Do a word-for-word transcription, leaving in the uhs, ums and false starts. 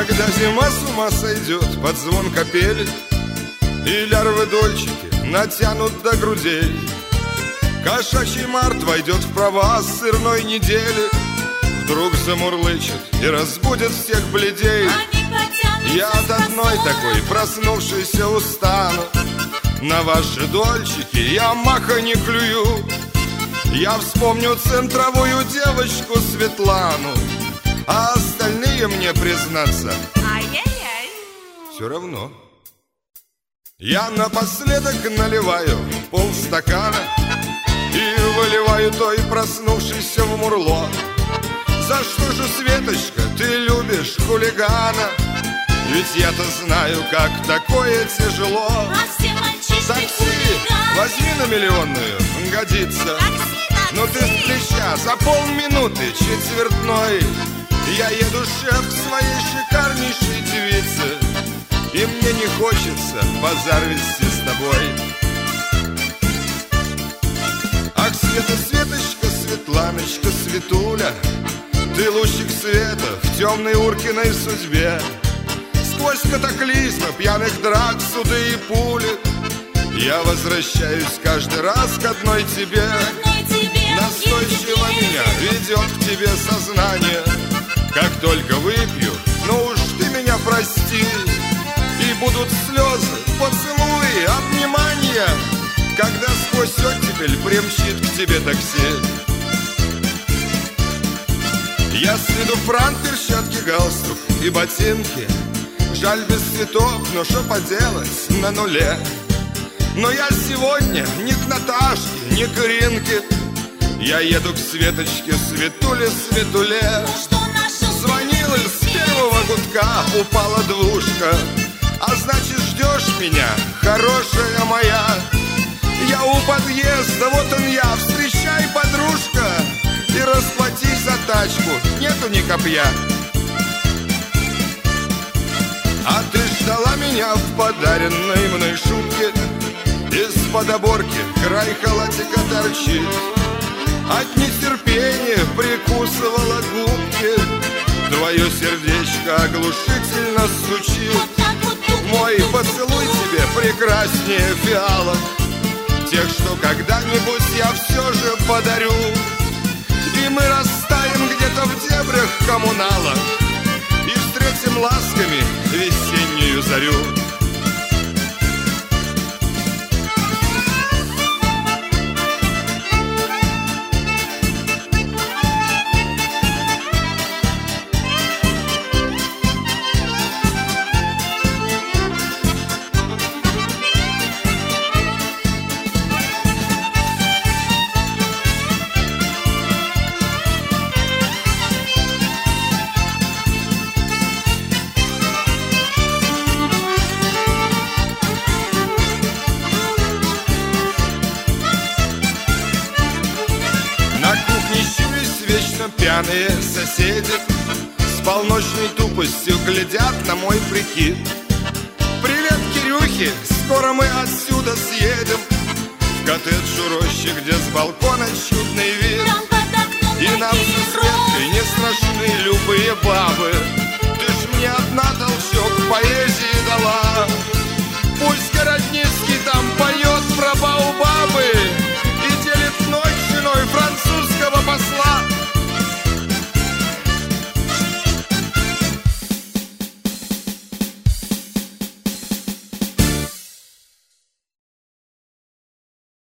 Когда зима с ума сойдет под звон капели, и лярвы-дольчики натянут до грудей, кошачий март войдет в права сырной недели, вдруг замурлычет и разбудит всех бледей. Я от одной такой проснувшейся устану, на ваши дольчики я маха не клюю. Я вспомню центровую девочку Светлану, а остальные мне, признаться, ай-яй-яй, все равно. Я напоследок наливаю полстакана и выливаю той проснувшейся в мурло. За что же, Светочка, ты любишь хулигана? Ведь я-то знаю, как такое тяжело. а все мальчишки Такси хулиганы. возьми на миллионную, годится. Такси, такси. Но ты с плеча за полминуты четвертной. Я еду, шеф, к своей шикарнейшей девице, и мне не хочется базар вести с тобой. Ах, Света, Светочка, Светланочка, Светуля, ты лучик света в темной Уркиной судьбе. Сквозь катаклизмы, пьяных драк, суды и пули я возвращаюсь каждый раз к одной тебе. Одной тебе, Настойчиво тебе, меня ведет к тебе сознание. Как только выпью, ну уж ты меня прости, и будут слезы, поцелуи, обнимания, когда сквозь оттепель примчит к тебе такси. Я с виду франк, перчатки, галстук и ботинки, жаль без цветов, но что поделать, на нуле. Но я сегодня ни к Наташке, ни к Иринке, я еду к Светочке, Светуле, Светуле. что наша Звонил и с первого гудка упала двушка, а значит, ждешь меня, хорошая моя. Я у подъезда, вот он я, встречай, подружка, и расплатись за тачку, нету ни копья. А ты ждала меня в подаренной мной шубке, из-под оборки край халатика торчит. От нетерпения прикусывала губки, твое сердечко оглушительно стучит. вот так вот тук, Мой тук, поцелуй тук. тебе прекраснее фиалок, тех, что когда-нибудь я все же подарю. И мы растаем где-то в дебрях коммунала и встретим ласками весеннюю зарю. Пьяные соседи с полночной тупостью глядят на мой прикид. Привет, Кирюхи, скоро мы отсюда съедем в коттедж у рощи, где с балкона чудный вид. Там под окном И нам такие со Светкой не страшны любые бабы. Ты ж мне одна толчок поэзии дала.